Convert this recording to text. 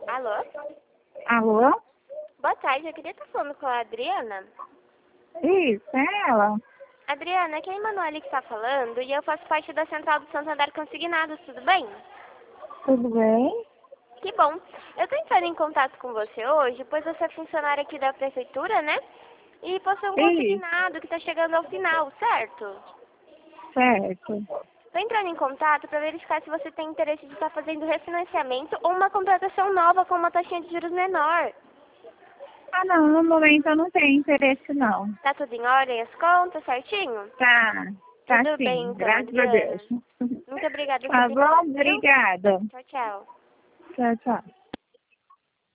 Alô? Alô? Boa tarde, eu queria estar falando com a Adriana. Isso, é ela. Adriana, aqui é a Emanuele que está falando e eu faço parte da Central do Santander Consignados, tudo bem? Tudo bem? Que bom. Eu estou entrando em contato com você hoje, pois você é funcionária aqui da prefeitura, né? E possui um Isso, consignado que está chegando ao final, certo? certo. Estou entrando em contato para verificar se você tem interesse de estar fazendo refinanciamento ou uma contratação nova com uma taxinha de juros menor. Ah, não, no momento eu não tenho interesse, não. Tá tudo em ordem, as contas, certinho? Tá Tudo bem, sim, então, graças a Deus. Adriana. Muito obrigada, Tá Adriana, bom? viu? Obrigada. Tchau, tchau. Tchau, tchau.